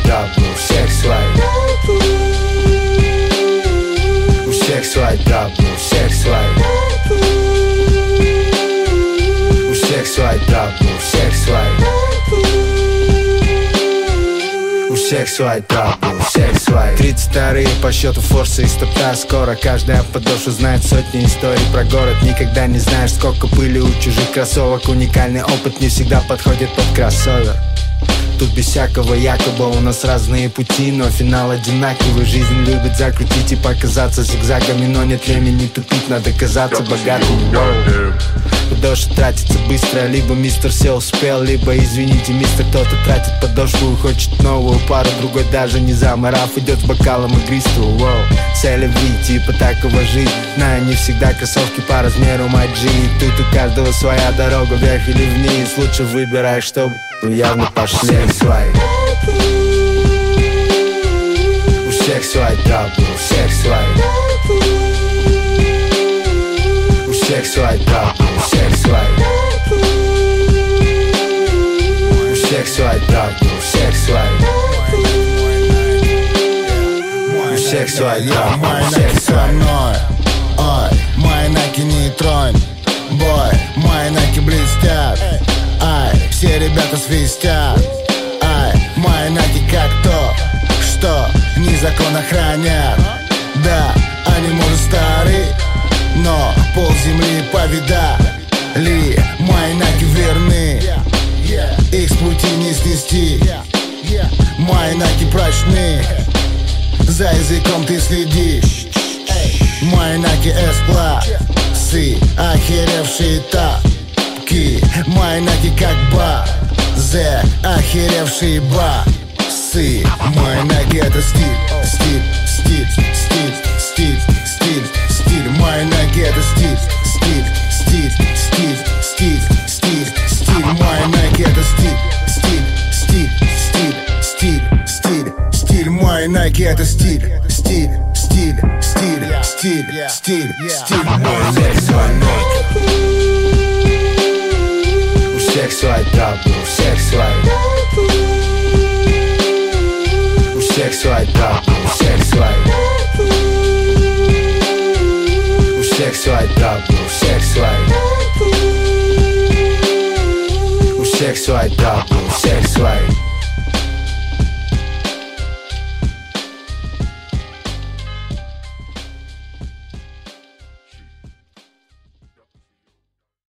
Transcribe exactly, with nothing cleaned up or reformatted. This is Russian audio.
up, у всех свой. У всех свой тап, у всех свой. У всех свой тап, у всех свой. У всех свой тап, у всех свой. Тридцать вторые по счету форсы и стопта. Скоро каждая подошва знает сотни историй про город. Никогда не знаешь, сколько пыли у чужих кроссовок. Уникальный опыт не всегда подходит под кроссовер. Тут без всякого якобы у нас разные пути, но финал одинаковый. Жизнь любит закрутить и показаться зигзагами, но нет времени тупить, надо казаться богатым. Подошва тратится быстро, либо мистер все успел, либо, извините, мистер, кто-то тратит подошву и хочет новую пару. Другой даже не заморав идет с бокалом игристого. Воу, цель ви, типа такого жизнь. Знаю, не всегда кроссовки по размеру маджи. Тут у каждого своя дорога, вверх или вниз. Лучше выбирай, чтобы явно пошли. У всех свой. У всех свой тап, у всех свой. У всех свой тап, у всех свой. У всех свой тап, у всех свой. У всех свой тап, у всех свой. Ой, мои наки не тронь. Бой, мои наки блестят. Ай, все ребята свистят. Ай, мои наки как то, что не закон охранят. Да, они может старые, но пол земли повидали. Мои наки верны, их с пути не снести. Мои наки прочны, за языком ты следишь. Мои наки эс-классы, охеревшие тапки. Мои наки как базы, охеревшие басы. Мои наки это стиль, стиль, стиль, стиль, стиль, стиль, стиль. Мои наки это стиль, стиль, стиль, стиль, стиль, стиль, стиль. Мои наки это стиль, стиль, стиль, стиль, стиль, стиль, стиль. Мои наки это стиль, стиль, стиль, стиль, стиль, стиль, стиль. У всех свой ник. У всех свой тап, у всех свой. У всех свой тап, у всех свой. У всех свой тап, у всех свой. У всех свой тап, у всех свой.